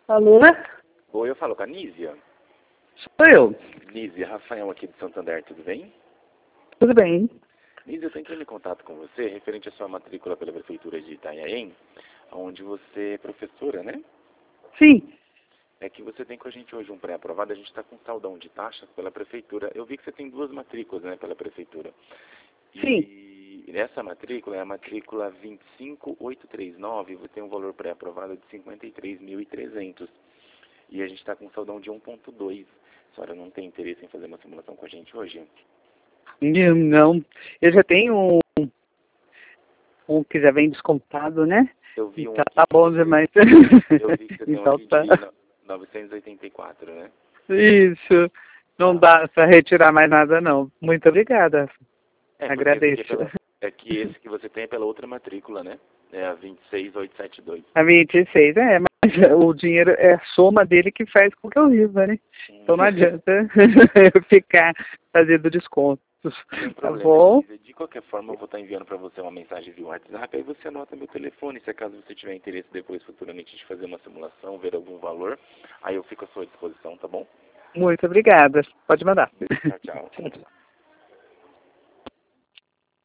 Alô? Oi, eu falo com a Nízia. Sou eu. Nízia, Rafael aqui de Santander, tudo bem? Tudo bem? Nízia, eu estou entrando em contato com você referente à sua matrícula pela Prefeitura de Itanhaém, onde você é professora, né? Sim. É que você tem com a gente hoje um pré-aprovado, a gente está com saldão de taxas pela Prefeitura. Eu vi que você tem duas matrículas, né, pela Prefeitura. Sim. E essa matrícula é a matrícula 25839, você tem um valor pré-aprovado de 53.300. E a gente está com saldão de 1,2. A senhora não tem interesse em fazer uma simulação com a gente hoje? Não. Eu já tenho um que já vem descontado, né? Eu vi um Então aqui tá que bom você... demais. Eu vi que você tem um Então aqui tá. de 984, né? Isso. Não dá pra retirar mais nada, não. Muito obrigada. É, porque esse aqui Agradeço. é que esse que você tem é pela outra matrícula, né? É a 26872. A 26, mas o dinheiro é a soma dele que faz com que eu viva, né? Então não adianta eu ficar fazendo descontos. Sem Tá problema, bom? Elisa. De qualquer forma, eu vou estar enviando para você uma mensagem via WhatsApp, aí você anota meu telefone, se acaso você tiver interesse depois, futuramente, de fazer uma simulação, ver algum valor, aí eu fico à sua disposição, tá bom? Muito obrigada. Pode mandar. Tchau, tchau. Tchau, tchau.